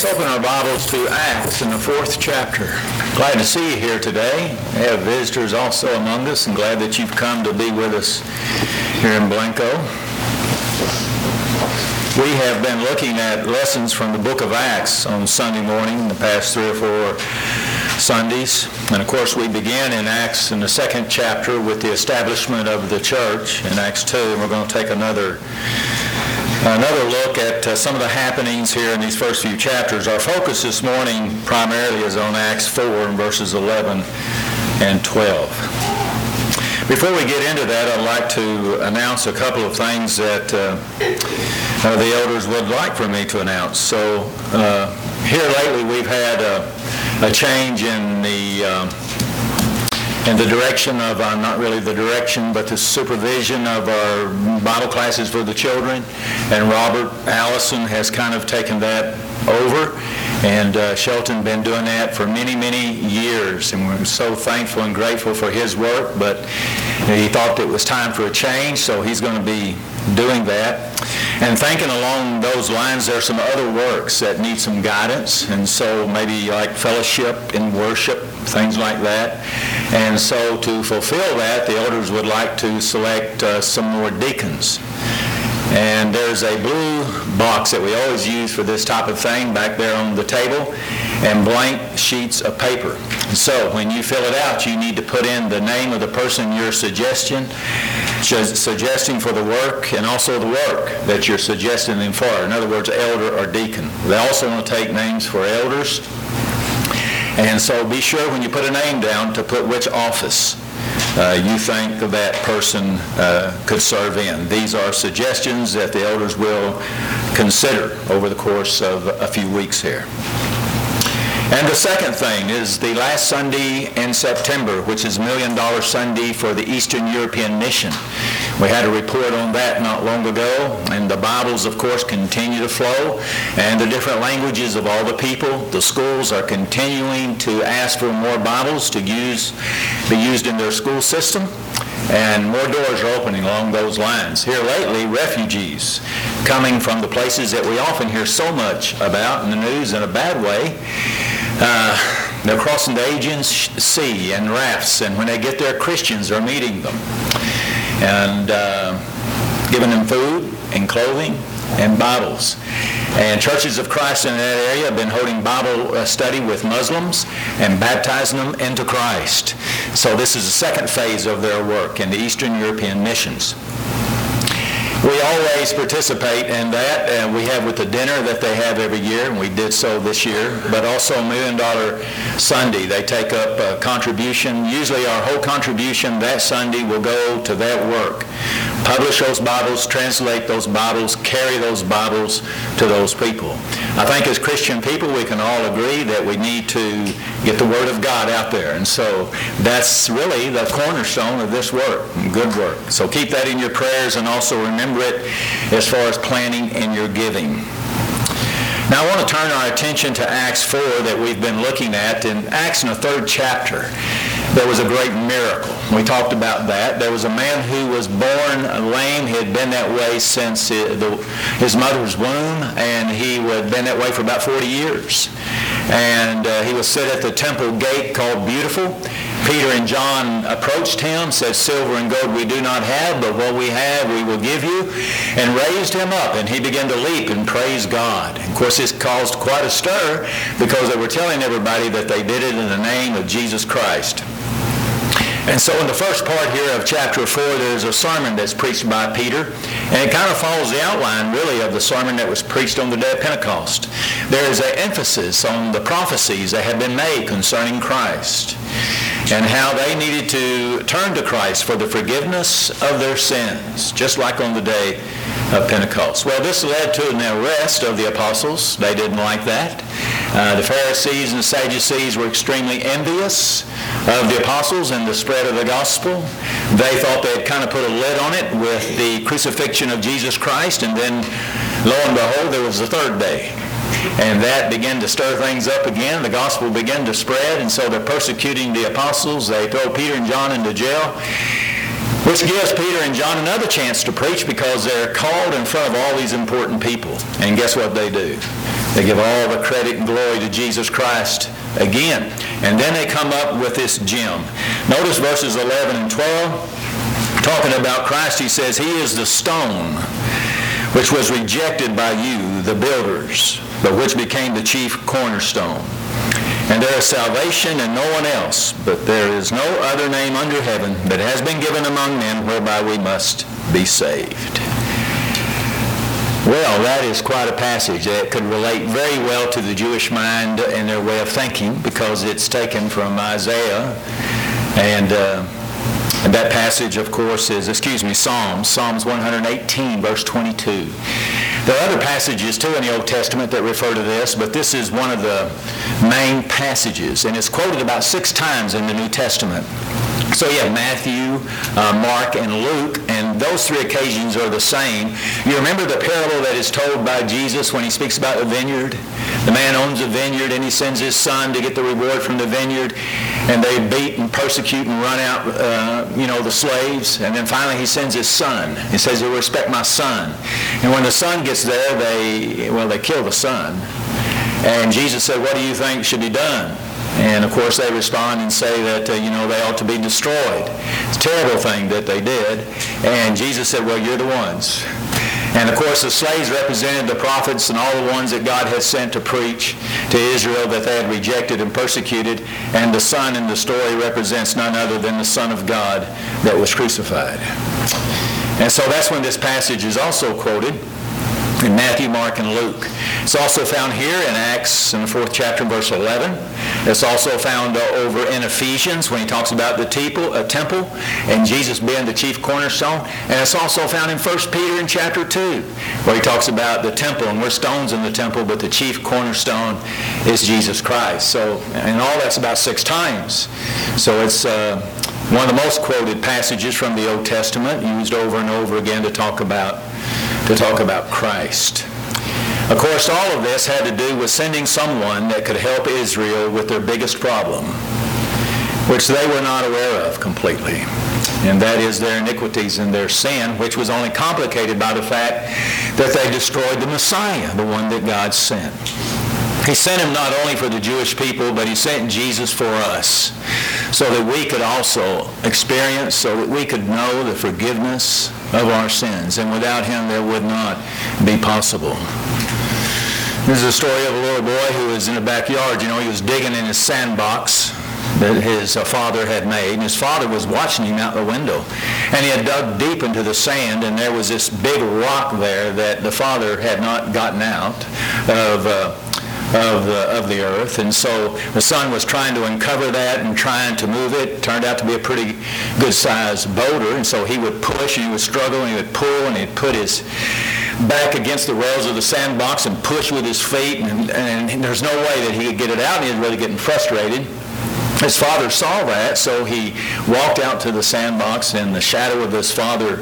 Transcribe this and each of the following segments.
Let's open our Bibles to Acts in the 4th chapter. Glad to see you here today. We have visitors also among us, and glad that you've come to be with us here in Blanco. We have been looking at lessons from the book of Acts on Sunday morning, the past 3 or 4 Sundays. And of course we began in Acts in the 2nd chapter with the establishment of the church in Acts 2, and we're going to take another look at some of the happenings here in these first few chapters. Our focus this morning primarily is on Acts 4 and verses 11 and 12. Before we get into that, I'd like to announce a couple of things that the elders would like for me to announce. So here lately we've had a change in the direction of, not really the direction, but the supervision of our Bible classes for the children. And Robert Allison has kind of taken that over. And Shelton been doing that for many, many years. And we're so thankful and grateful for his work. But he thought it was time for a change, so he's going to be doing that. And thinking along those lines, there are some other works that need some guidance. And so maybe like fellowship and worship, things like that. And so to fulfill that, the elders would like to select some more deacons. And there's a blue box that we always use for this type of thing back there on the table, and blank sheets of paper. So when you fill it out, you need to put in the name of the person you're suggesting for the work, and also the work that you're suggesting them for. In other words, elder or deacon. They also want to take names for elders. And so be sure when you put a name down to put which office you think that person could serve in. These are suggestions that the elders will consider over the course of a few weeks here. And the second thing is the last Sunday in September, which is $1 Million Sunday for the Eastern European Mission. We had a report on that not long ago, and the Bibles, of course, continue to flow, and the different languages of all the people. The schools are continuing to ask for more Bibles to be used in their school system, and more doors are opening along those lines. Here lately, refugees coming from the places that we often hear so much about in the news in a bad way. They're crossing the Aegean Sea in rafts, and when they get there, Christians are meeting them and giving them food and clothing and Bibles. And Churches of Christ in that area have been holding Bible study with Muslims and baptizing them into Christ. So this is the second phase of their work in the Eastern European missions. We always participate in that, and we have with the dinner that they have every year, and we did so this year, but also $1 Million Sunday. They take up a contribution. Usually our whole contribution that Sunday will go to that work. Publish those Bibles, translate those Bibles, carry those Bibles to those people. I think as Christian people we can all agree that we need to get the Word of God out there, and so that's really the cornerstone of this work, good work. So keep that in your prayers, and also remember it as far as planning in your giving. Now I want to turn our attention to Acts 4 that we've been looking at. In Acts in the 3rd chapter, there was a great miracle. We talked about that. There was a man who was born lame. He had been that way since his mother's womb, and he had been that way for about 40 years. And he was set at the temple gate called Beautiful. Peter and John approached him, said, "Silver and gold we do not have, but what we have we will give you," and raised him up, and he began to leap and praise God. Of course, this caused quite a stir because they were telling everybody that they did it in the name of Jesus Christ. And so in the first part here of chapter 4, there's a sermon that's preached by Peter, and it kind of follows the outline, really, of the sermon that was preached on the day of Pentecost. There is an emphasis on the prophecies that have been made concerning Christ and how they needed to turn to Christ for the forgiveness of their sins, just like on the day of Pentecost. Well, this led to an arrest of the apostles. They didn't like that. The Pharisees and the Sadducees were extremely envious of the apostles and the spread of the gospel. They thought they had kind of put a lid on it with the crucifixion of Jesus Christ, and then lo and behold, there was the third day. And that began to stir things up again. The gospel began to spread, and so they're persecuting the apostles. They throw Peter and John into jail, which gives Peter and John another chance to preach because they're called in front of all these important people. And guess what they do? They give all the credit and glory to Jesus Christ again. And then they come up with this gem. Notice verses 11 and 12. Talking about Christ, he says, He is the stone which was rejected by you, the builders, but which became the chief cornerstone. And there is salvation in no one else, but there is no other name under heaven that has been given among men whereby we must be saved. Well, that is quite a passage that could relate very well to the Jewish mind and their way of thinking, because it's taken from Isaiah. And that passage, of course, is, Psalms 118, verse 22. There are other passages, too, in the Old Testament that refer to this, but this is one of the main passages, and it's quoted about 6 times in the New Testament. So you have Matthew, Mark, and Luke, and those 3 occasions are the same. You remember the parable that is told by Jesus when he speaks about the vineyard? The man owns a vineyard, and he sends his son to get the reward from the vineyard, and they beat and persecute and run out, the slaves, and then finally he sends his son. He says, "You'll respect my son." And when the son gets there, they kill the son. And Jesus said, "What do you think should be done?" And of course they respond and say that, they ought to be destroyed. It's a terrible thing that they did. And Jesus said, "Well, you're the ones." And of course the slaves represented the prophets and all the ones that God had sent to preach to Israel that they had rejected and persecuted. And the son in the story represents none other than the Son of God that was crucified. And so that's when this passage is also quoted in Matthew, Mark, and Luke. It's also found here in Acts in the 4th chapter, verse 11. It's also found over in Ephesians when he talks about the temple and Jesus being the chief cornerstone. And it's also found in 1 Peter in chapter 2 where he talks about the temple, and we're stones in the temple, but the chief cornerstone is Jesus Christ. So, and all that's about 6 times. So it's one of the most quoted passages from the Old Testament, used over and over again to talk about Christ. Of course, all of this had to do with sending someone that could help Israel with their biggest problem, which they were not aware of completely. And that is their iniquities and their sin, which was only complicated by the fact that they destroyed the Messiah, the one that God sent. He sent him not only for the Jewish people, but he sent Jesus for us so that we could also experience, so that we could know the forgiveness of our sins. And without him, that would not be possible. This is a story of a little boy who was in the backyard. He was digging in his sandbox that his father had made, and his father was watching him out the window. And he had dug deep into the sand, and there was this big rock there that the father had not gotten out of the earth. And so the son was trying to uncover that and trying to move it. It turned out to be a pretty good-sized boulder, and so he would push, and he would struggle, and he would pull, and he'd put his back against the rails of the sandbox and push with his feet, and there's no way that he could get it out, and he was really getting frustrated. His father saw that, so he walked out to the sandbox, and the shadow of his father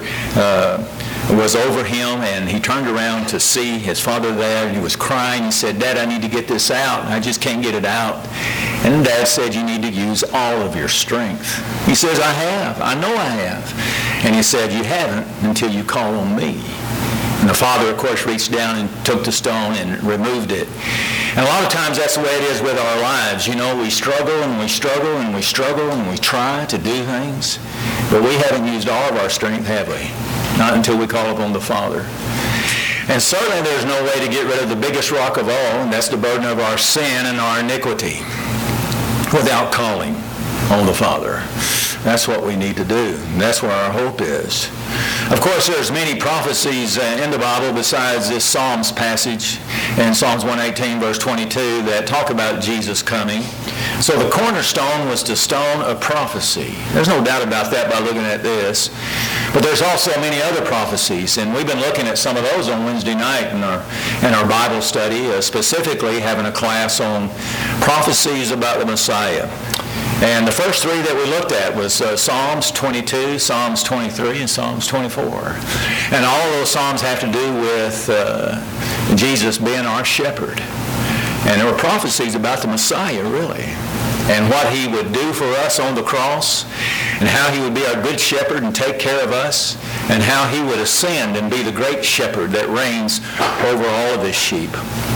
was over him, and he turned around to see his father there, and he was crying. He said, "Dad, I need to get this out. I just can't get it out." And Dad said, "You need to use all of your strength." He says, "I have. I know I have." And he said, "You haven't until you call on me." And the father, of course, reached down and took the stone and removed it. And a lot of times that's the way it is with our lives. We struggle and we struggle and we struggle and we try to do things, but we haven't used all of our strength, have we? Not until we call upon the Father. And certainly there's no way to get rid of the biggest rock of all, and that's the burden of our sin and our iniquity, without calling on the Father. That's what we need to do. That's where our hope is. Of course, there's many prophecies in the Bible besides this Psalms passage in Psalms 118, verse 22, that talk about Jesus coming. So the cornerstone was the stone of prophecy. There's no doubt about that by looking at this. But there's also many other prophecies, and we've been looking at some of those on Wednesday night in our Bible study, specifically having a class on prophecies about the Messiah. And the first 3 that we looked at was Psalms 22, Psalms 23, and Psalms 24. And all of those Psalms have to do with Jesus being our shepherd. And there were prophecies about the Messiah, really, and what he would do for us on the cross, and how he would be our good shepherd and take care of us, and how he would ascend and be the great shepherd that reigns over all of his sheep.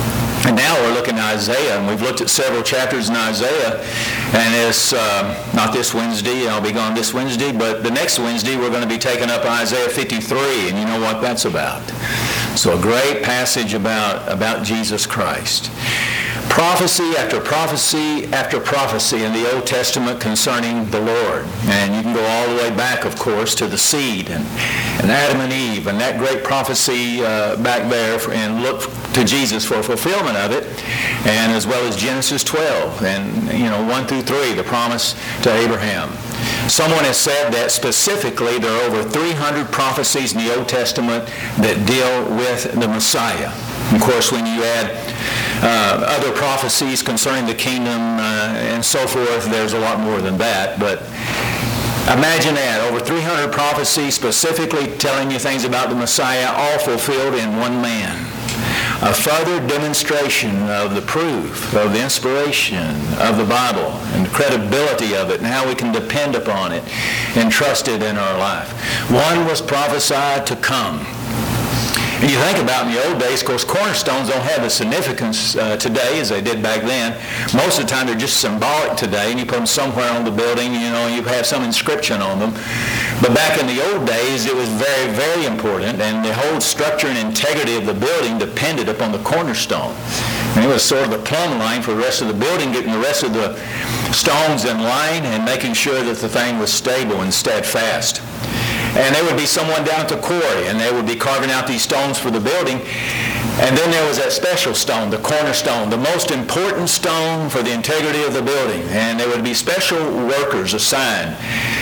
And now we're looking at Isaiah, and we've looked at several chapters in Isaiah, and it's not this Wednesday, I'll be gone this Wednesday, but the next Wednesday we're going to be taking up Isaiah 53, and you know what that's about. So a great passage about Jesus Christ. Prophecy after prophecy after prophecy in the Old Testament concerning the Lord. And you can go all the way back, of course, to the seed and Adam and Eve and that great prophecy back there and look to Jesus for fulfillment of it, and as well as Genesis 12 and 1 through 3, the promise to Abraham. Someone has said that specifically there are over 300 prophecies in the Old Testament that deal with the Messiah. Of course, when you add other prophecies concerning the kingdom and so forth, there's a lot more than that. But imagine that, over 300 prophecies specifically telling you things about the Messiah, all fulfilled in one man. A further demonstration of the proof, of the inspiration of the Bible and the credibility of it and how we can depend upon it and trust it in our life. One was prophesied to come. And you think about in the old days, of course, cornerstones don't have the significance today as they did back then. Most of the time they're just symbolic today, and you put them somewhere on the building, you have some inscription on them. But back in the old days, it was very, very important, and the whole structure and integrity of the building depended upon the cornerstone. And it was sort of the plumb line for the rest of the building, getting the rest of the stones in line and making sure that the thing was stable and steadfast. And there would be someone down at the quarry, and they would be carving out these stones for the building. And then there was that special stone, the cornerstone, the most important stone for the integrity of the building. And there would be special workers assigned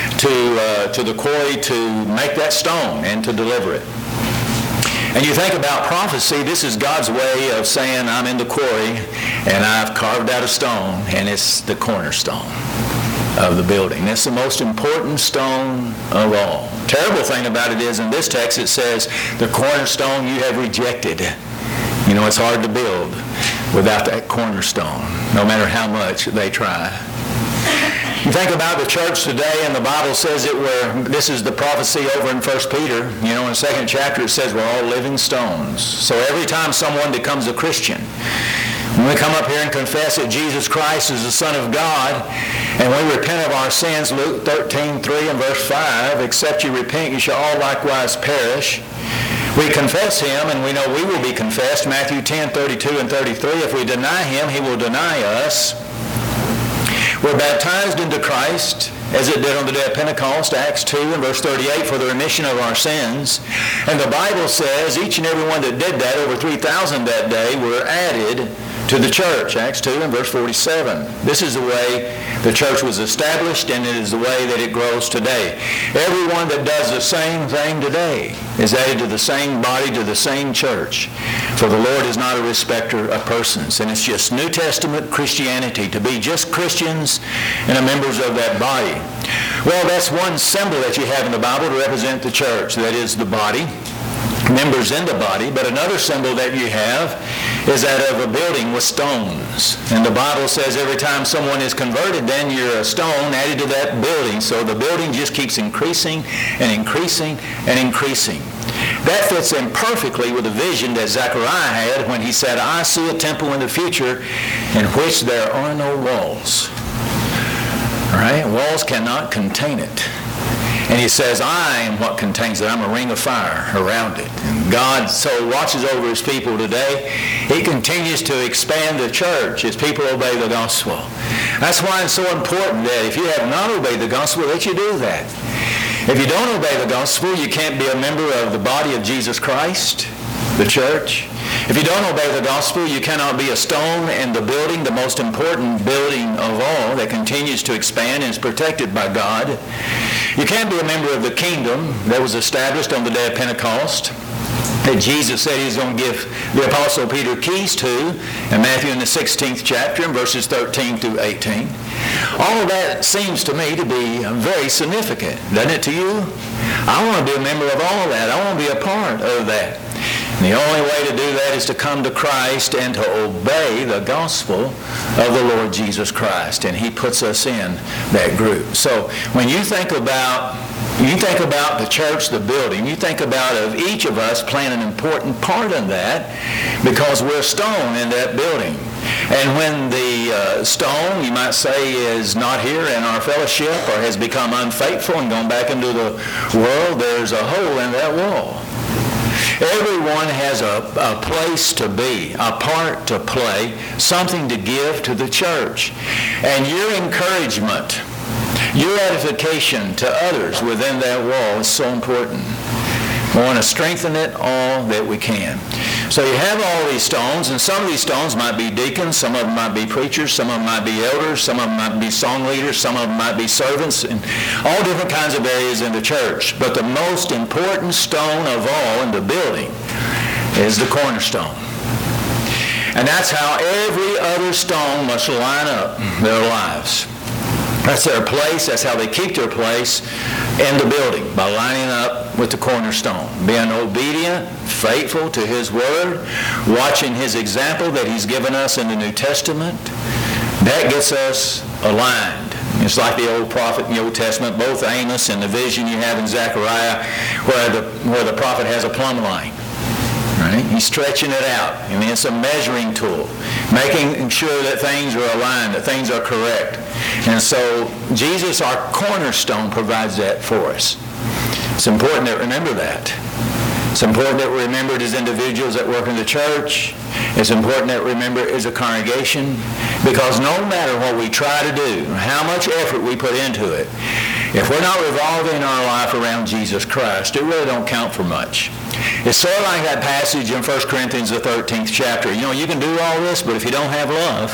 to the quarry to make that stone and to deliver it. And you think about prophecy, this is God's way of saying, I'm in the quarry, and I've carved out a stone, and it's the cornerstone of the building. That's the most important stone of all. Terrible thing about it is in this text it says, the cornerstone you have rejected. It's hard to build without that cornerstone, no matter how much they try. You think about the church today, and the Bible says this is the prophecy over in 1 Peter. In the second chapter it says we're all living stones. So every time someone becomes a Christian, when we come up here and confess that Jesus Christ is the Son of God, and we repent of our sins, Luke 13:3 and verse 5, except you repent, you shall all likewise perish. We confess him, and we know we will be confessed, Matthew 10:32 and 33. If we deny him, he will deny us. We're baptized into Christ, as it did on the day of Pentecost, Acts 2 and verse 38, for the remission of our sins. And the Bible says each and every one that did that, over 3,000 that day, were added to the church, Acts 2 and verse 47. This is the way the church was established, and it is the way that it grows today. Everyone that does the same thing today is added to the same body, to the same church. For the Lord is not a respecter of persons. And it's just New Testament Christianity, to be just Christians and members of that body. Well, that's one symbol that you have in the Bible to represent the church. That is the body, members in the body. But another symbol that you have is that of a building with stones. And the Bible says every time someone is converted, then you're a stone added to that building. So the building just keeps increasing and increasing and increasing. That fits in perfectly with the vision that Zechariah had when he said, I see a temple in the future in which there are no walls. All right? Walls cannot contain it. And he says, I am what contains it. I'm a ring of fire around it. And God so watches over his people today. He continues to expand the church as people obey the gospel. That's why it's so important that if you have not obeyed the gospel, that you do that. If you don't obey the gospel, you can't be a member of the body of Jesus Christ, the church. If you don't obey the gospel, you cannot be a stone in the building, the most important building of all that continues to expand and is protected by God. You can't be a member of the kingdom that was established on the day of Pentecost, that Jesus said he was going to give the Apostle Peter keys to, in Matthew in the 16th chapter, in verses 13 through 18. All of that seems to me to be very significant, doesn't it to you? I want to be a member of all that. I want to be a part of that. And the only way to do that is to come to Christ and to obey the gospel of the Lord Jesus Christ. And he puts us in that group. So when you think about You think about the church, the building. You think about of each of us playing an important part in that because we're a stone in that building. And when the stone, you might say, is not here in our fellowship or has become unfaithful and gone back into the world, there's a hole in that wall. Everyone has a place to be, a part to play, something to give to the church. And your encouragement, your edification to others within that wall is so important. We want to strengthen it all that we can. So you have all these stones, and some of these stones might be deacons, some of them might be preachers, some of them might be elders, some of them might be song leaders, some of them might be servants, and all different kinds of areas in the church. But the most important stone of all in the building is the cornerstone. And that's how every other stone must line up their lives. That's their place. That's how they keep their place in the building, by lining up with the cornerstone, being obedient, faithful to His Word, watching His example that He's given us in the New Testament. That gets us aligned. It's like the old prophet in the Old Testament, both Amos and the vision you have in Zechariah, where the prophet has a plumb line. Right? He's stretching it out. I mean, it's a measuring tool, making sure that things are aligned, that things are correct. And so Jesus, our cornerstone, provides that for us. It's important that we remember that. It's important that we remember it as individuals that work in the church. It's important that we remember it as a congregation, because no matter what we try to do, how much effort we put into it, if we're not revolving our life around Jesus Christ, it really don't count for much. It's sort of like that passage in 1 Corinthians, the 13th chapter. You know, you can do all this, but if you don't have love,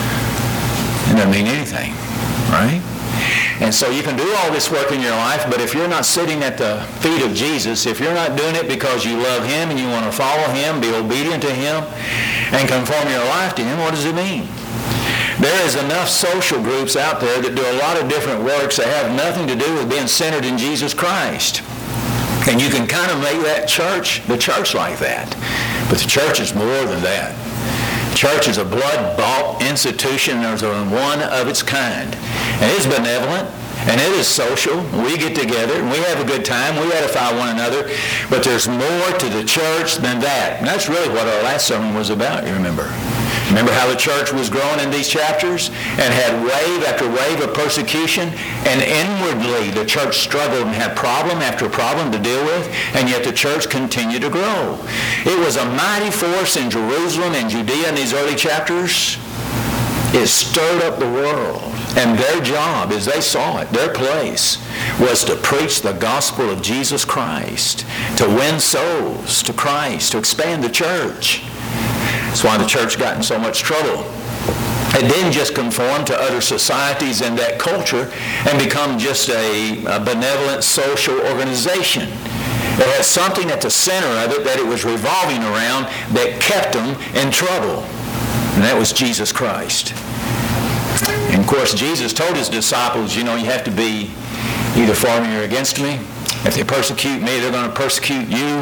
it doesn't mean anything, right? And so you can do all this work in your life, but if you're not sitting at the feet of Jesus, if you're not doing it because you love Him and you want to follow Him, be obedient to Him, and conform your life to Him, what does it mean? There is enough social groups out there that do a lot of different works that have nothing to do with being centered in Jesus Christ. And you can kind of make that church, the church like that. But the church is more than that. Church is a blood-bought institution. There's one of its kind. And it's benevolent, and it is social. We get together, and we have a good time. We edify one another. But there's more to the church than that. And that's really what our last sermon was about, you remember. Remember how the church was growing in these chapters and had wave after wave of persecution, and inwardly the church struggled and had problem after problem to deal with, and yet the church continued to grow. It was a mighty force in Jerusalem and Judea in these early chapters. It stirred up the world, and their job, as they saw it, their place, was to preach the gospel of Jesus Christ, to win souls to Christ, to expand the church. That's why the church got in so much trouble. It didn't just conform to other societies and that culture and become just a benevolent social organization. It had something at the center of it that it was revolving around that kept them in trouble. And that was Jesus Christ. And of course, Jesus told His disciples, you know, you have to be either for me or against me. If they persecute me, they're going to persecute you.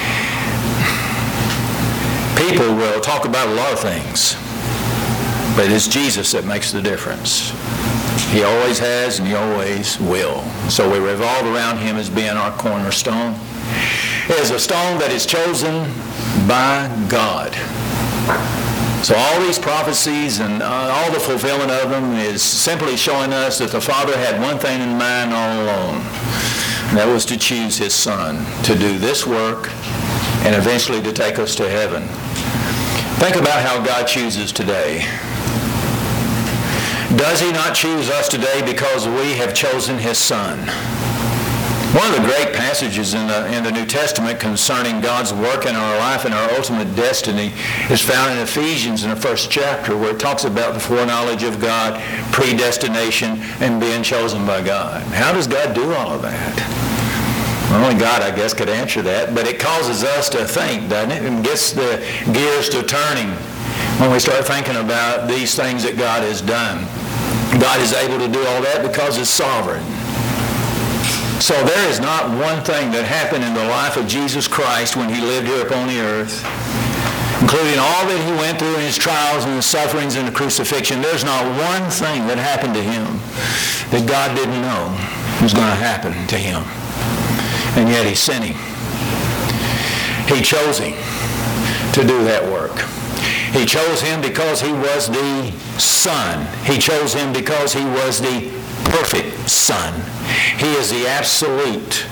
People will talk about a lot of things, but it's Jesus that makes the difference. He always has and He always will. So we revolve around Him as being our cornerstone. It is a stone that is chosen by God. So all these prophecies and all the fulfillment of them is simply showing us that the Father had one thing in mind all along. And that was to choose His Son to do this work and eventually to take us to heaven. Think about how God chooses today. Does He not choose us today because we have chosen His Son? One of the great passages in the New Testament concerning God's work in our life and our ultimate destiny is found in Ephesians in the first chapter, where it talks about the foreknowledge of God, predestination, and being chosen by God. How does God do all of that? Only God, I guess, could answer that, but it causes us to think, doesn't it? And gets the gears to turning when we start thinking about these things that God has done. God is able to do all that because He's sovereign. So there is not one thing that happened in the life of Jesus Christ when He lived here upon the earth, including all that He went through in His trials and His sufferings and the crucifixion. There's not one thing that happened to Him that God didn't know. was going to happen to him. And yet he sent him. He chose him to do that work. He chose him because he was the Son. He chose him because he was the perfect Son. He is the absolute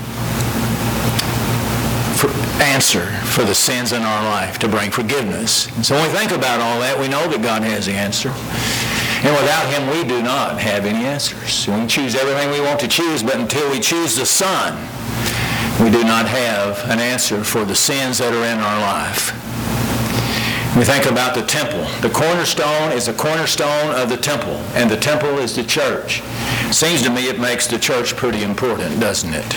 answer for the sins in our life to bring forgiveness. And so when we think about all that, we know that God has the answer. And without him, we do not have any answers. We can choose everything we want to choose, but until we choose the Son, we do not have an answer for the sins that are in our life. We think about the temple. The cornerstone is the cornerstone of the temple, and the temple is the church. Seems to me it makes the church pretty important, doesn't it?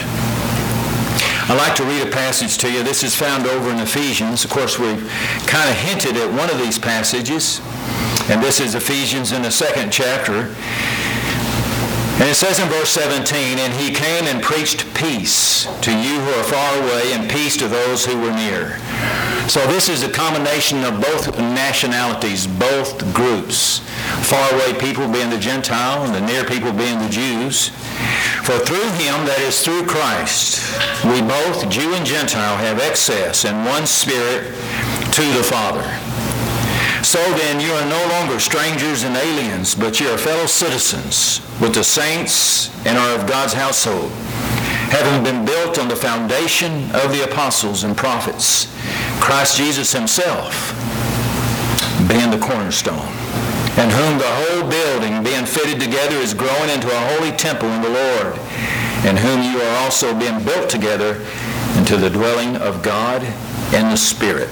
I'd like to read a passage to you. This is found over in Ephesians. Of course, we've kind of hinted at one of these passages, and this is Ephesians in the 2nd chapter. And it says in verse 17, "And he came and preached peace to you who are far away, and peace to those who were near." So this is a combination of both nationalities, both groups. Far away people being the Gentile, and the near people being the Jews. "For through him," that is through Christ, "we both, Jew and Gentile, have access in one Spirit to the Father. So then you are no longer strangers and aliens, but you are fellow citizens with the saints and are of God's household, having been built on the foundation of the apostles and prophets, Christ Jesus himself being the cornerstone, and whom the whole building being fitted together is growing into a holy temple in the Lord, in whom you are also being built together into the dwelling of God in the Spirit."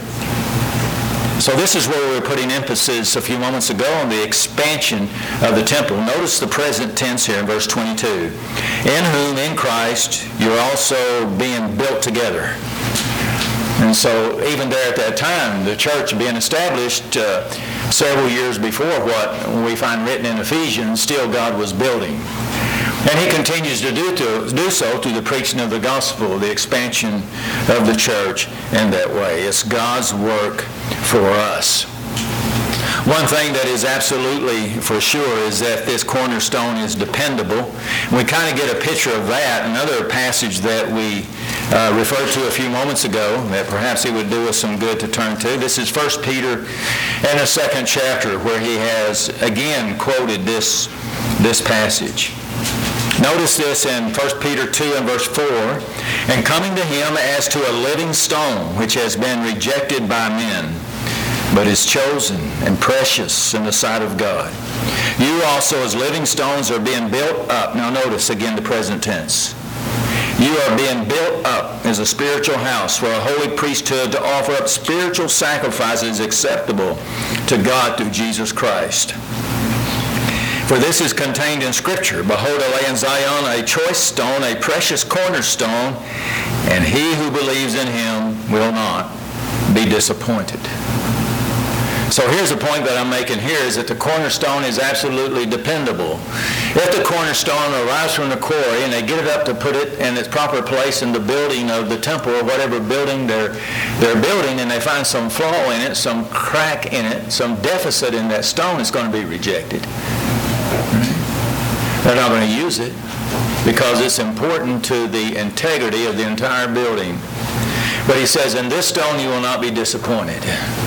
So this is where we were putting emphasis a few moments ago on the expansion of the temple. Notice the present tense here in verse 22. "In whom, in Christ, you're also being built together." And so even there at that time, the church being established several years before what we find written in Ephesians, still God was building. And he continues to do so through the preaching of the gospel, the expansion of the church in that way. It's God's work for us. One thing that is absolutely for sure is that this cornerstone is dependable. We kind of get a picture of that. Another passage that we referred to a few moments ago that perhaps it would do us some good to turn to. This is 1 Peter in the 2nd chapter, where he has again quoted this passage. Notice this in 1 Peter 2 and verse 4, "And coming to him as to a living stone, which has been rejected by men, but is chosen and precious in the sight of God. You also as living stones are being built up." Now notice again the present tense. "You are being built up as a spiritual house for a holy priesthood to offer up spiritual sacrifices acceptable to God through Jesus Christ. For this is contained in Scripture, Behold, I lay in Zion a choice stone, a precious cornerstone, and he who believes in him will not be disappointed." So here's the point that I'm making here, is that the cornerstone is absolutely dependable. If the cornerstone arrives from the quarry and they get it up to put it in its proper place in the building of the temple or whatever building they're building, and they find some flaw in it, some crack in it, some deficit in that stone, it's going to be rejected. They're not going to use it because it's important to the integrity of the entire building. But he says, "In this stone you will not be disappointed."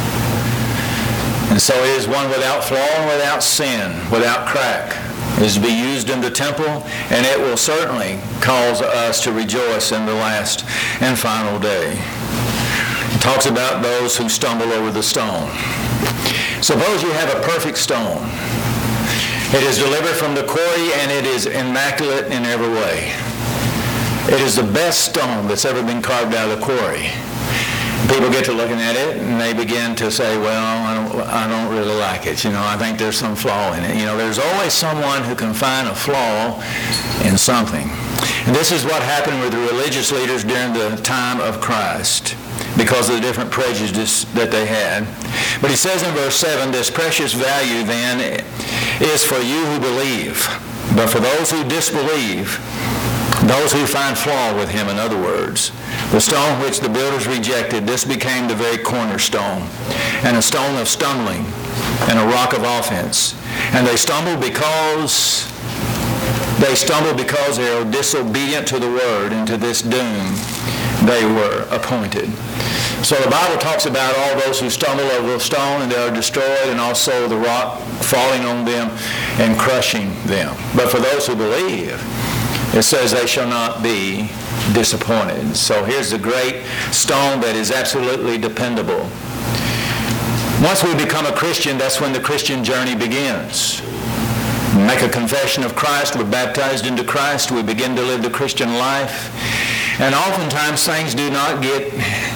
And so it is one without flaw and without sin, without crack. It is to be used in the temple, and it will certainly cause us to rejoice in the last and final day. It talks about those who stumble over the stone. Suppose you have a perfect stone. It is delivered from the quarry, and it is immaculate in every way. It is the best stone that's ever been carved out of the quarry. People get to looking at it, and they begin to say, "Well, I don't really like it. I think there's some flaw in it." There's always someone who can find a flaw in something. And this is what happened with the religious leaders during the time of Christ, because of the different prejudices that they had. But he says in verse 7, "This precious value then is for you who believe. But for those who disbelieve, those who find flaw with him," in other words, "the stone which the builders rejected, this became the very cornerstone, and a stone of stumbling, and a rock of offense. And they stumbled because They stumble because they are disobedient to the word, and to this doom they were appointed. So the Bible talks about all those who stumble over the stone and they are destroyed, and also the rock falling on them and crushing them. But for those who believe, it says they shall not be disappointed. So here's the great stone that is absolutely dependable. Once we become a Christian, that's when the Christian journey begins. We make a confession of Christ, we're baptized into Christ, we begin to live the Christian life. And oftentimes things do not get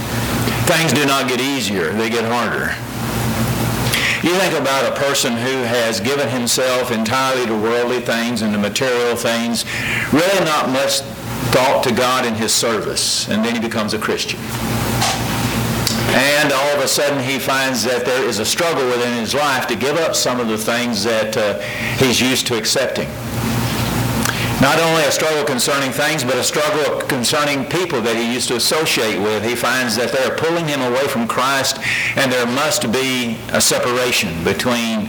easier, they get harder. You think about a person who has given himself entirely to worldly things and to material things, really not much thought to God in his service, and then he becomes a Christian. And all of a sudden he finds that there is a struggle within his life to give up some of the things that he's used to accepting. Not only a struggle concerning things, but a struggle concerning people that he used to associate with. He finds that they are pulling him away from Christ, and there must be a separation between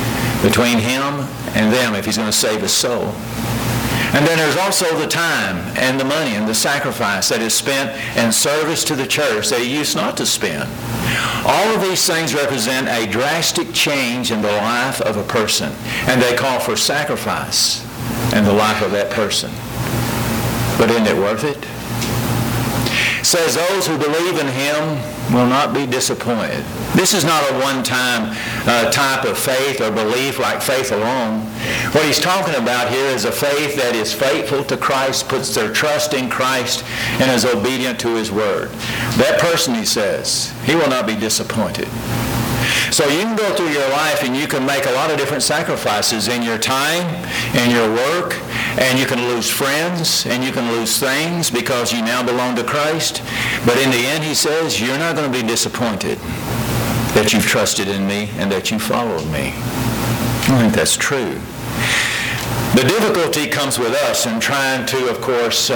him and them if he's going to save his soul. And then there's also the time and the money and the sacrifice that is spent in service to the church that he used not to spend. All of these things represent a drastic change in the life of a person, and they call for sacrifice in the life of that person. But isn't it worth it? It says those who believe in him will not be disappointed. This is not a one-time type of faith or belief like faith alone. What he's talking about here is a faith that is faithful to Christ, puts their trust in Christ, and is obedient to his word. That person, he says, he will not be disappointed. So you can go through your life and you can make a lot of different sacrifices in your time, in your work, and you can lose friends, and you can lose things because you now belong to Christ. But in the end, he says, you're not going to be disappointed that you've trusted in me and that you followed me. I think that's true. The difficulty comes with us in trying to, of course,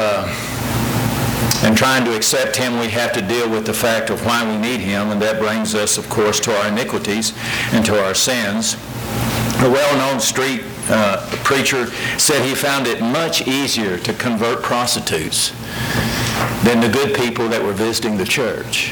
and trying to accept him. We have to deal with the fact of why we need him, and that brings us, of course, to our iniquities and to our sins. A well-known street preacher said he found it much easier to convert prostitutes than the good people that were visiting the church.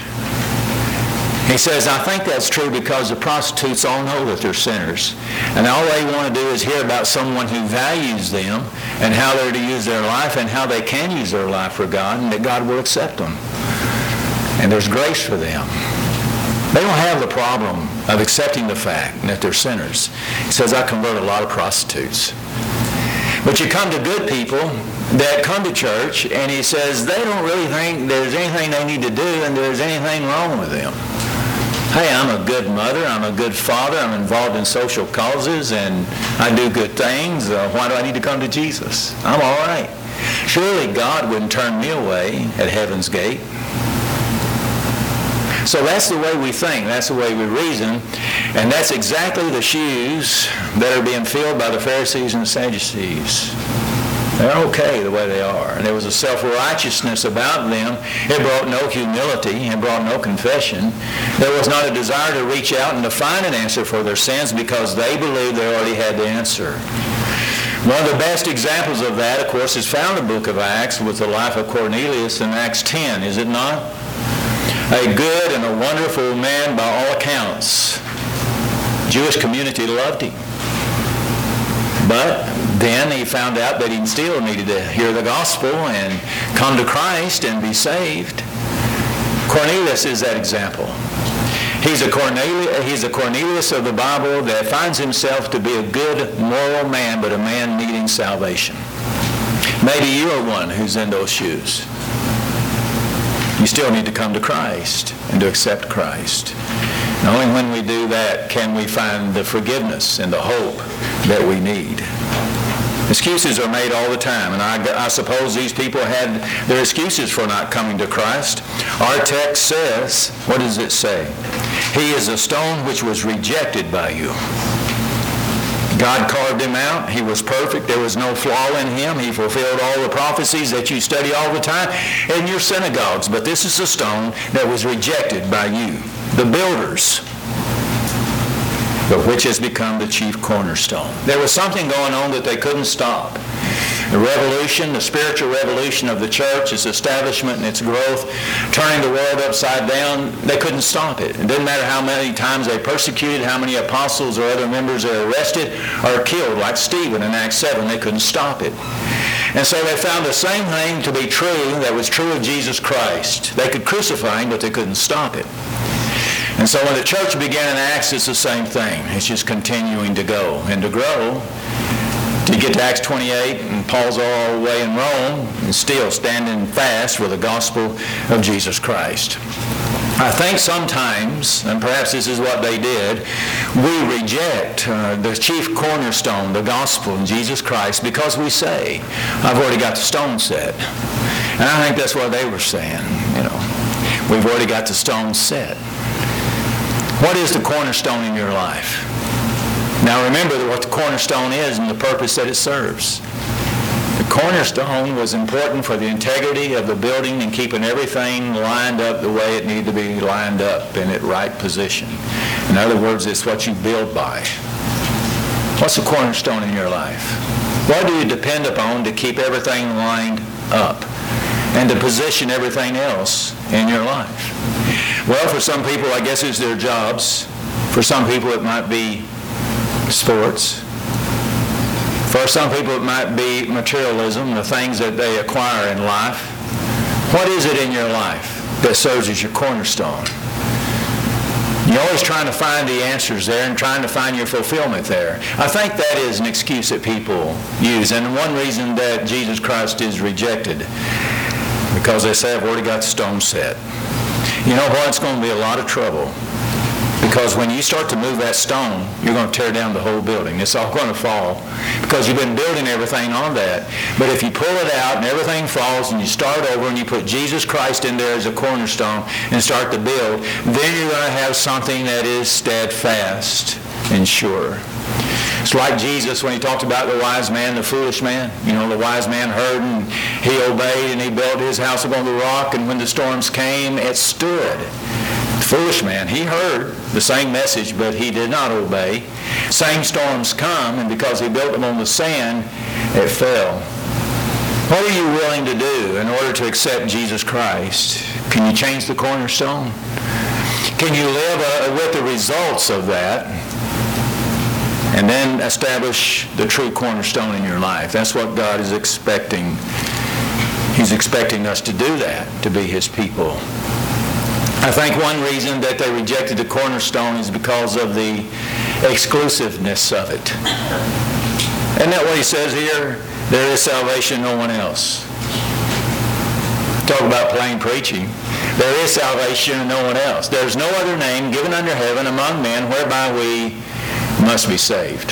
He says, I think that's true because the prostitutes all know that they're sinners, and all they want to do is hear about someone who values them and how they're to use their life and how they can use their life for God, and that God will accept them. And there's grace for them. They don't have the problem of accepting the fact that they're sinners. He says, I convert a lot of prostitutes. But you come to good people that come to church, and he says they don't really think there's anything they need to do and there's anything wrong with them. Hey, I'm a good mother, I'm a good father, I'm involved in social causes, and I do good things. Why do I need to come to Jesus? I'm all right. Surely God wouldn't turn me away at heaven's gate. So that's the way we think, that's the way we reason, and that's exactly the shoes that are being filled by the Pharisees and the Sadducees. They're okay the way they are. And there was a self-righteousness about them. It brought no humility. It brought no confession. There was not a desire to reach out and to find an answer for their sins because they believed they already had the answer. One of the best examples of that, of course, is found in the book of Acts with the life of Cornelius in Acts 10, is it not? A good and a wonderful man by all accounts. The Jewish community loved him. But then he found out that he still needed to hear the gospel and come to Christ and be saved. Cornelius is that example. He's a Cornelius of the Bible that finds himself to be a good moral man, but a man needing salvation. Maybe you are one who's in those shoes. You still need to come to Christ and to accept Christ. And only when we do that can we find the forgiveness and the hope that we need. Excuses are made all the time, and I suppose these people had their excuses for not coming to Christ. Our text says, what does it say? He is a stone which was rejected by you. God carved him out. He was perfect. There was no flaw in him. He fulfilled all the prophecies that you study all the time in your synagogues. But this is a stone that was rejected by you, the builders, but which has become the chief cornerstone. There was something going on that they couldn't stop. The revolution, the spiritual revolution of the church, its establishment and its growth, turning the world upside down, they couldn't stop it. It didn't matter how many times they persecuted, how many apostles or other members they arrested or killed, like Stephen in Acts 7, they couldn't stop it. And so they found the same thing to be true that was true of Jesus Christ. They could crucify him, but they couldn't stop it. And so when the church began in Acts, it's the same thing. It's just continuing to go and to grow. To get to Acts 28, and Paul's all the way in Rome, and still standing fast for the gospel of Jesus Christ. I think sometimes, and perhaps this is what they did, we reject the chief cornerstone, the gospel of Jesus Christ, because we say, I've already got the stone set. And I think that's what they were saying, We've already got the stone set. What is the cornerstone in your life? Now remember what the cornerstone is and the purpose that it serves. The cornerstone was important for the integrity of the building and keeping everything lined up the way it needed to be lined up in its right position. In other words, it's what you build by. What's the cornerstone in your life? What do you depend upon to keep everything lined up and to position everything else in your life? Well, for some people, I guess it's their jobs. For some people, it might be sports. For some people, it might be materialism, the things that they acquire in life. What is it in your life that serves as your cornerstone? You're always trying to find the answers there and trying to find your fulfillment there. I think that is an excuse that people use, and one reason that Jesus Christ is rejected, because they say, I've already got the stone set. You know what? It's going to be a lot of trouble. Because when you start to move that stone, you're going to tear down the whole building. It's all going to fall because you've been building everything on that. But if you pull it out and everything falls and you start over and you put Jesus Christ in there as a cornerstone and start to build, then you're going to have something that is steadfast and sure. It's like Jesus when he talked about the wise man, the foolish man. The wise man heard and he obeyed and he built his house upon the rock, and when the storms came, it stood. The foolish man, he heard the same message, but he did not obey. Same storms come, and because he built them on the sand, it fell. What are you willing to do in order to accept Jesus Christ? Can you change the cornerstone? Can you live with the results of that and then establish the true cornerstone in your life? That's what God is expecting. He's expecting us to do that, to be his people. I think one reason that they rejected the cornerstone is because of the exclusiveness of it. Isn't that what he says here? There is salvation, no one else. Talk about plain preaching. There is salvation and no one else. There's no other name given under heaven among men whereby we must be saved.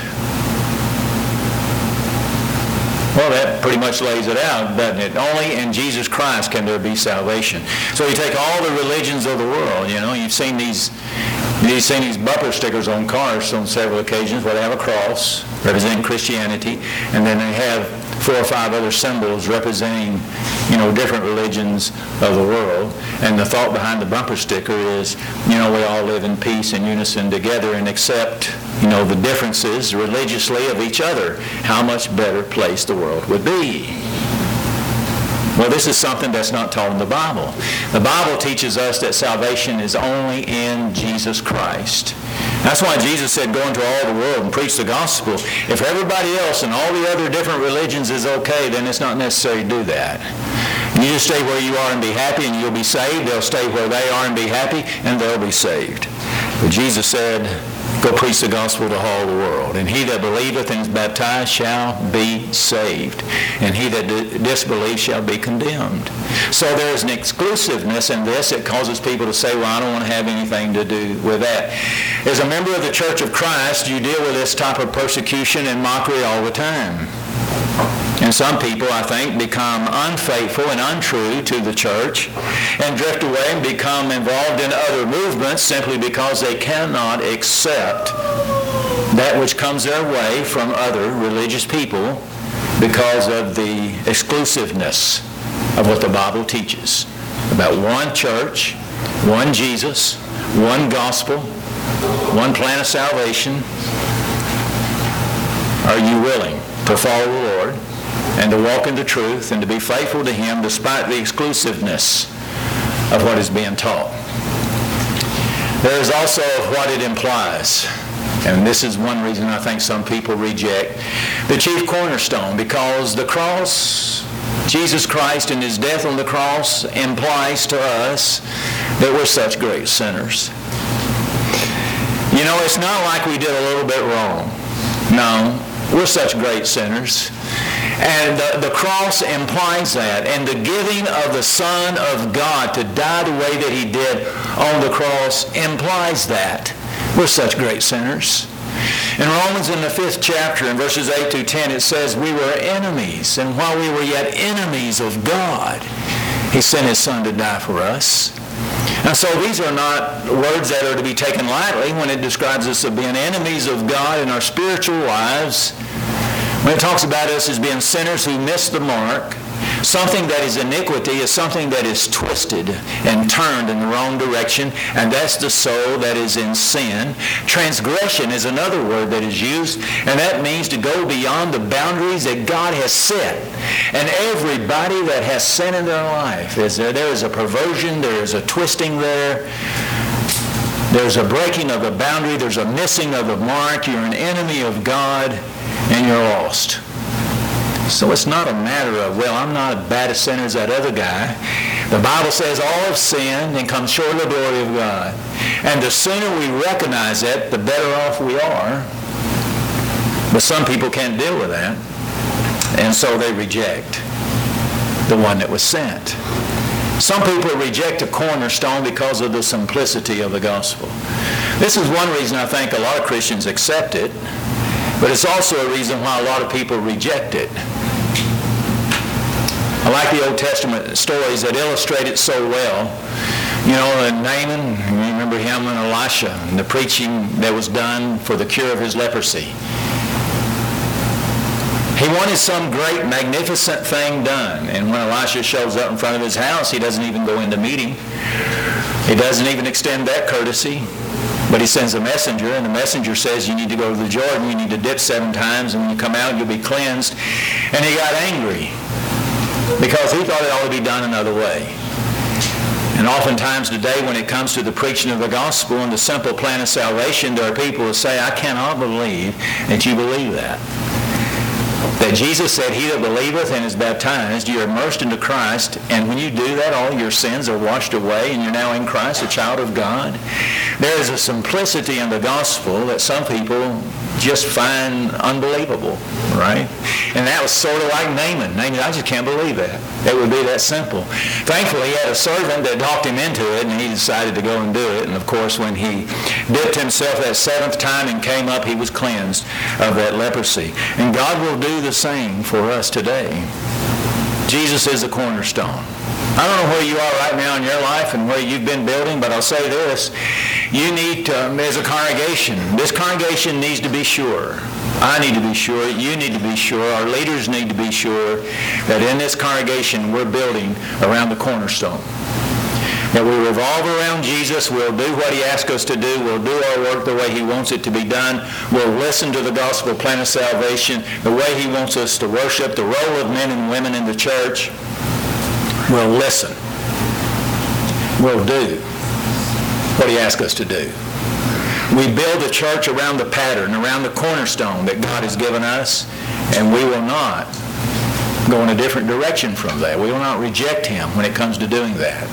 Well, that pretty much lays it out, doesn't it? Only in Jesus Christ can there be salvation. So you take all the religions of the world, you've seen these bumper stickers on cars on several occasions where they have a cross representing Christianity, and then they have 4 or 5 other symbols representing, different religions of the world. And the thought behind the bumper sticker is, we all live in peace and unison together and accept, the differences religiously of each other. How much better place the world would be. Well, this is something that's not taught in the Bible. The Bible teaches us that salvation is only in Jesus Christ. That's why Jesus said, go into all the world and preach the gospel. If everybody else and all the other different religions is okay, then it's not necessary to do that. You just stay where you are and be happy and you'll be saved. They'll stay where they are and be happy and they'll be saved. But Jesus said, go preach the gospel to all the world. And he that believeth and is baptized shall be saved. And he that disbelieves shall be condemned. So there is an exclusiveness in this that causes people to say, well, I don't want to have anything to do with that. As a member of the Church of Christ, you deal with this type of persecution and mockery all the time. And some people, I think, become unfaithful and untrue to the church and drift away and become involved in other movements simply because they cannot accept that which comes their way from other religious people because of the exclusiveness of what the Bible teaches about one church, one Jesus, one gospel, one plan of salvation. Are you willing to follow the Lord and to walk in the truth and to be faithful to Him despite the exclusiveness of what is being taught. There is also what it implies. And this is one reason I think some people reject the chief cornerstone, because the cross, Jesus Christ and His death on the cross, implies to us that we're such great sinners. You know, it's not like we did a little bit wrong. No, we're such great sinners. And the cross implies that. And the giving of the Son of God to die the way that He did on the cross implies that. We're such great sinners. In Romans, in the 5th chapter, in verses 8 through 10, it says, we were enemies, and while we were yet enemies of God, He sent His Son to die for us. And so these are not words that are to be taken lightly when it describes us as being enemies of God in our spiritual lives. When it talks about us as being sinners who miss the mark, something that is iniquity is something that is twisted and turned in the wrong direction, and that's the soul that is in sin. Transgression is another word that is used, and that means to go beyond the boundaries that God has set. And everybody that has sin in their life, there is a perversion, there is a twisting there. There's a breaking of the boundary, there's a missing of the mark. You're an enemy of God, and you're lost. So it's not a matter of, well, I'm not as bad a sinner as that other guy. The Bible says all have sinned and come short of the glory of God. And the sooner we recognize that, the better off we are. But some people can't deal with that. And so they reject the one that was sent. Some people reject a cornerstone because of the simplicity of the gospel. This is one reason I think a lot of Christians accept it. But it's also a reason why a lot of people reject it. I like the Old Testament stories that illustrate it so well. You know, Naaman, you remember him and Elisha, and the preaching that was done for the cure of his leprosy. He wanted some great, magnificent thing done. And when Elisha shows up in front of his house, he doesn't even go in to meet him. He doesn't even extend that courtesy. But he sends a messenger, and the messenger says, you need to go to the Jordan, you need to dip 7 times, and when you come out, you'll be cleansed. And he got angry because he thought it ought to be done another way. And oftentimes today, when it comes to the preaching of the gospel and the simple plan of salvation, there are people who say, I cannot believe that you believe that. That Jesus said, he that believeth and is baptized, you are immersed into Christ, and when you do that, all your sins are washed away, and you're now in Christ, a child of God. There is a simplicity in the gospel that some people just find unbelievable, right? And that was sort of like Naaman. Naaman, I just can't believe that. It would be that simple. Thankfully, he had a servant that talked him into it, and he decided to go and do it. And of course, when he dipped himself that 7th time and came up, he was cleansed of that leprosy. And God will do the same for us today. Jesus is the cornerstone. I don't know where you are right now in your life and where you've been building, but I'll say this. You need to, as a congregation, this congregation needs to be sure. I need to be sure. You need to be sure. Our leaders need to be sure that in this congregation we're building around the cornerstone. That we revolve around Jesus. We'll do what He asks us to do. We'll do our work the way He wants it to be done. We'll listen to the gospel plan of salvation the way He wants us to worship, the role of men and women in the church. We'll listen. We'll do what He asks us to do. We build a church around the pattern, around the cornerstone that God has given us, and we will not go in a different direction from that. We will not reject Him when it comes to doing that.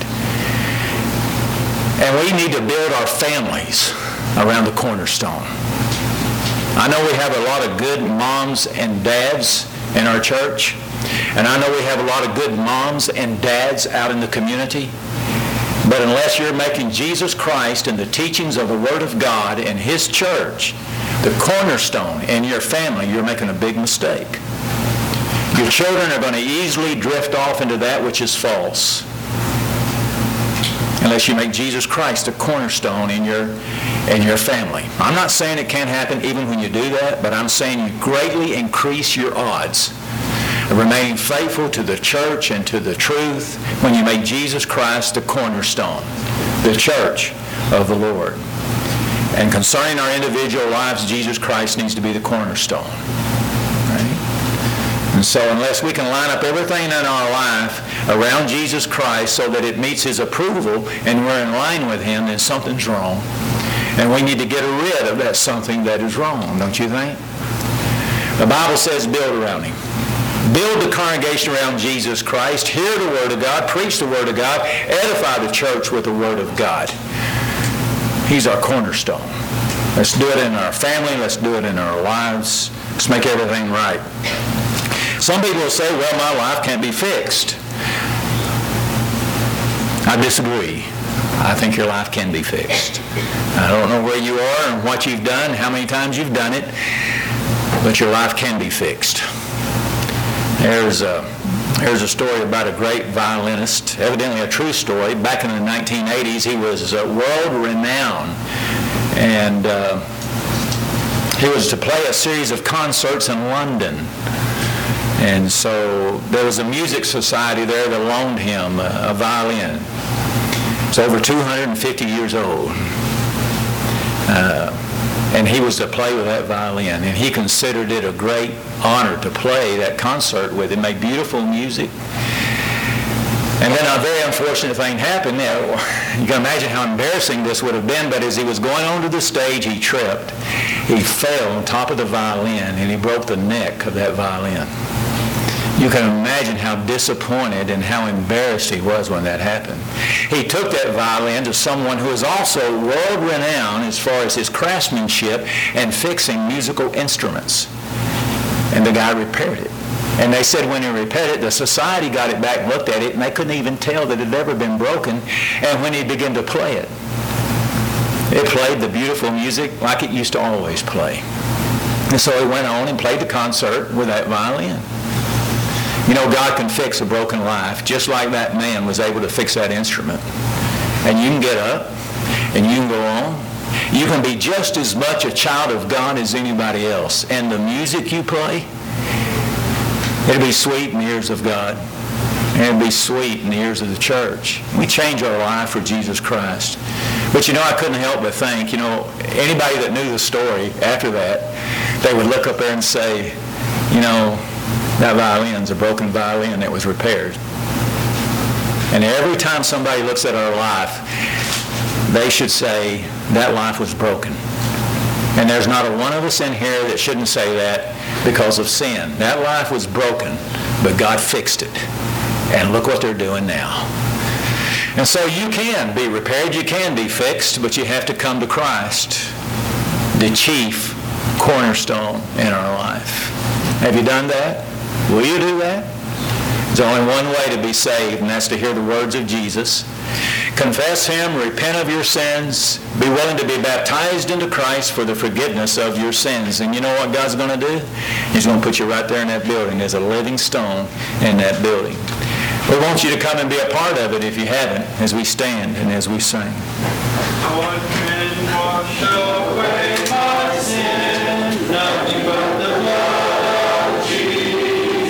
And we need to build our families around the cornerstone. I know we have a lot of good moms and dads in our church, and I know we have a lot of good moms and dads out in the community. But unless you're making Jesus Christ and the teachings of the Word of God and His church the cornerstone in your family, you're making a big mistake. Your children are going to easily drift off into that which is false unless you make Jesus Christ a cornerstone in your family. I'm not saying it can't happen even when you do that, but I'm saying you greatly increase your odds of remaining faithful to the church and to the truth when you make Jesus Christ the cornerstone, the church of the Lord. And concerning our individual lives, Jesus Christ needs to be the cornerstone. Right? And And so unless we can line up everything in our life around Jesus Christ so that it meets His approval and we're in line with Him, then something's wrong. And we need to get rid of that something that is wrong, don't you think? The Bible says build around Him. Build the congregation around Jesus Christ. Hear the Word of God. Preach the Word of God. Edify the church with the Word of God. He's our cornerstone. Let's do it in our family. Let's do it in our lives. Let's make everything right. Some people will say, well, my life can't be fixed. I disagree. I think your life can be fixed. I don't know where you are and what you've done, how many times you've done it, but your life can be fixed. There's a story about a great violinist, evidently a true story. Back in the 1980s, he was world-renowned, and he was to play a series of concerts in London. And so there was a music society there that loaned him a violin. It's over 250 years old. And he was to play with that violin. And he considered it a great honor to play that concert with it. Made beautiful music. And then a very unfortunate thing happened. You can imagine how embarrassing this would have been, but as he was going onto the stage, he tripped. He fell on top of the violin, and he broke the neck of that violin. You can imagine how disappointed and how embarrassed he was when that happened. He took that violin to someone who is also world-renowned as far as his craftsmanship and fixing musical instruments. And the guy repaired it. And they said when he repaired it, the society got it back and looked at it, and they couldn't even tell that it had ever been broken. And when he began to play it, it played the beautiful music like it used to always play. And so he went on and played the concert with that violin. You know, God can fix a broken life just like that man was able to fix that instrument. And you can get up and you can go on. You can be just as much a child of God as anybody else. And the music you play, it'll be sweet in the ears of God. And it'll be sweet in the ears of the church. We change our life for Jesus Christ. But you know, I couldn't help but think, anybody that knew the story after that, they would look up there and say, that violin's a broken violin that was repaired. And every time somebody looks at our life, they should say, that life was broken. And there's not a one of us in here that shouldn't say that because of sin. That life was broken, but God fixed it. And look what they're doing now. And so you can be repaired, you can be fixed, but you have to come to Christ, the chief cornerstone in our life. Have you done that? Will you do that? There's only one way to be saved, and that's to hear the words of Jesus. Confess Him, repent of your sins, be willing to be baptized into Christ for the forgiveness of your sins. And you know what God's going to do? He's going to put you right there in that building as a living stone in that building. We want you to come and be a part of it if you haven't, as we stand and as we sing.